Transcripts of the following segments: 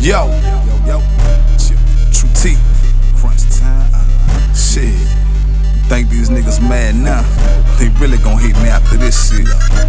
Yo, True T, crunch time. Shit, think these niggas mad now? They really gon' hate me after this shit.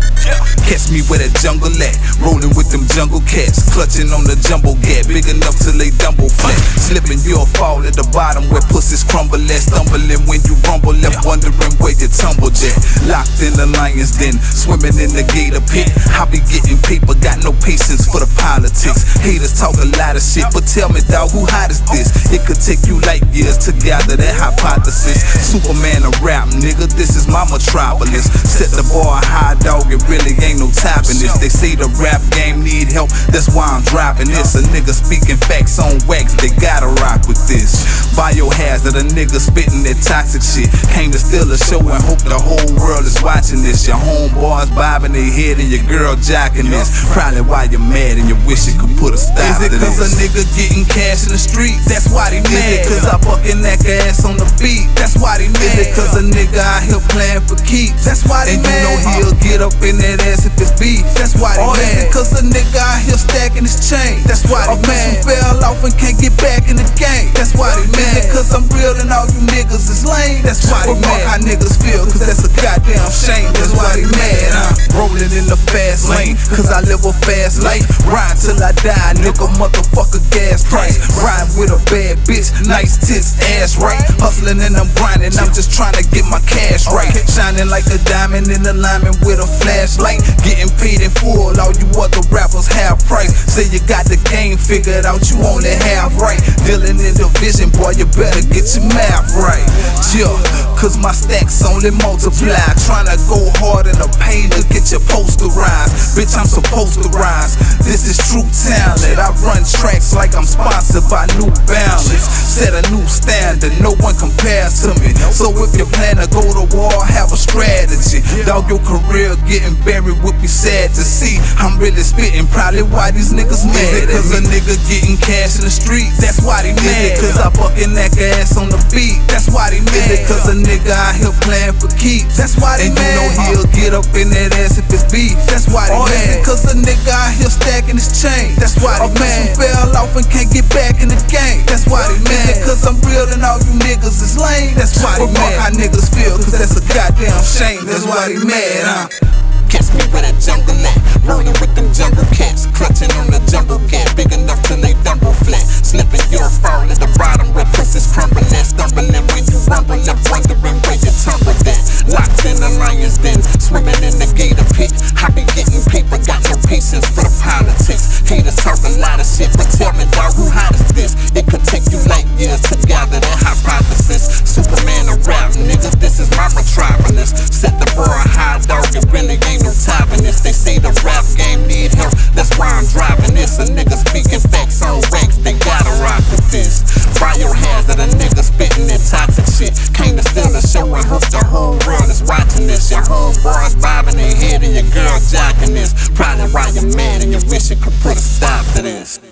Catch me where that jungle at, rolling with them jungle cats, clutching on the jumbo gap, big enough till they dumble flat. Slipping, you'll fall at the bottom where pussies crumble at, stumbling when you rumble, left wondering where you tumbled at. Locked in the lion's den, swimming in the gator pit. I be getting paper, got no patience for the politics. Haters talk a lot of shit, but tell me dawg, who hot is this? It could take you light years to gather that hypothesis. Superman a rap, nigga, this is my metropolis. Set the bar high, dawg, it really ain't no topping this. They say the rap game need help, that's why I'm dropping this. A nigga speaking facts on wax, they gotta rock with this. Biohazard, a nigga spitting that toxic shit. Came to steal a show and hope the whole world is watching this. Your homeboys bobbing their head and your girl jocking this. Probably why you're mad and you wish you could put a stop to this. Is it cause a nigga getting cash in the streets? That's why they mad. Is it cause I bucking that ass on the beat? That's why they mad. Is it cause a nigga out here playing for keeps? That's why they mad. And you know he'll get up in that ass if it's beef. That's why they mad. Or is it cause a nigga out here stacking his chain? That's why they mad. Fell off and can't get back in the game. That's why they mad. Is it cause I'm real and all you niggas is lame? That's why they mad. How niggas feel, cause that's a goddamn shame. That's why they mad, Rolling in the fast lane, cause I live a fast life. Ride till I die, nigga, motherfucker gas price. Ride with a bad bitch, nice tits, ass right. Hustling and I'm grinding, I'm just trying to get my cash right. Shining like a diamond in alignment with a flashlight. Getting paid in full, all you other rappers half price. Say you got the game figured out, you only half right. Dealing in division, boy, you better get your math right. Yeah, cause my stacks only multiply. Tryna go hard in the pain to get your posterized. Bitch, I'm supposed to rise. This is true talent. I run tracks like I'm sponsored by New Balance. Set a new standard, no one compares to me. So if you plan to go to war, have a strategy. Dawg, your career getting buried would be sad to see. I'm really spitting, probably why these niggas mad. Is it cause a nigga getting cash in the streets? That's why they mad. Is it cause I bucking that ass on the beat? That's why they mad. Is it cause a nigga out here playing for keeps? That's why they mad. And you know he'll get up in that ass if it's beef. That's why they mad. Is it cause a nigga out here stacking his chain? That's why they mad. Fell off and can't get back in the game. That's why they mad. Is it cause I'm real and all you niggas is lame? That's why they mad. How niggas feel, cause that's a goddamn shame. That's why they mad, Catch me where that jungle at, rolling with them jungle cats, clutching on the jungle gap, big enough till they dumble flat. Slipping, you'll fall at the bottom where pussies crumble at, stumbling when you rumble, left wondering where you tumbled at. Locked in the lion's den, swimming in the gator pit. I be getting paper, got no patience for the politics. Haters talk a lot of shit, but tell me dawg, who hot is this? It could take you light years to gather that hypothesis. Superman a rap, nigga, this is my metropolis. Set the bar high, dawg, it really ain't no topping this. They say the rap game need help, that's why I'm driving this. A nigga speaking facts on wax, they gotta rock with this. Biohazard, a nigga spitting that toxic shit. Came to steal a show and hope the whole world is watching this. Your homeboys bobbing their head and your girl jocking this. Probably why you're mad and you wish you could put a stop to this.